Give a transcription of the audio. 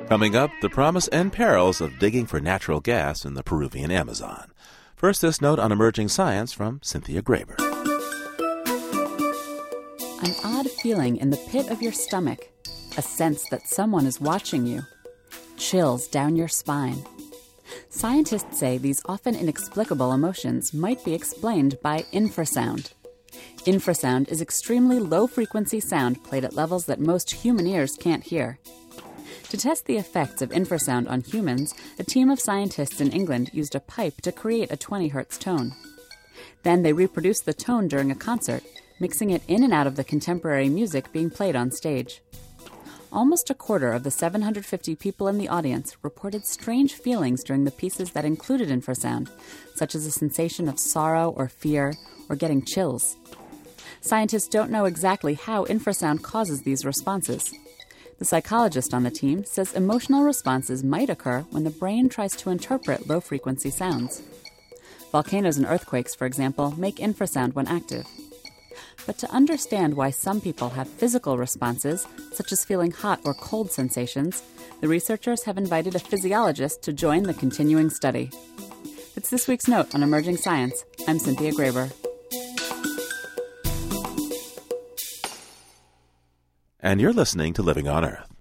Coming up, the promise and perils of digging for natural gas in the Peruvian Amazon. First, this note on emerging science from Cynthia Graber. An odd feeling in the pit of your stomach, a sense that someone is watching you, chills down your spine. Scientists say these often inexplicable emotions might be explained by infrasound. Infrasound is extremely low-frequency sound played at levels that most human ears can't hear. To test the effects of infrasound on humans, a team of scientists in England used a pipe to create a 20 Hz tone. Then they reproduced the tone during a concert, mixing it in and out of the contemporary music being played on stage. Almost a quarter of the 750 people in the audience reported strange feelings during the pieces that included infrasound, such as a sensation of sorrow or fear, or getting chills. Scientists don't know exactly how infrasound causes these responses. The psychologist on the team says emotional responses might occur when the brain tries to interpret low-frequency sounds. Volcanoes and earthquakes, for example, make infrasound when active. But to understand why some people have physical responses, such as feeling hot or cold sensations, the researchers have invited a physiologist to join the continuing study. It's this week's Note on Emerging Science. I'm Cynthia Graber. And you're listening to Living on Earth.